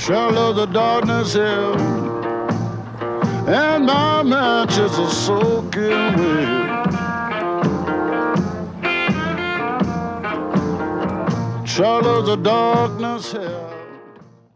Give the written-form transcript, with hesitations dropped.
Child of the darkness here, and my matches are soaking wet. Child of the darkness here.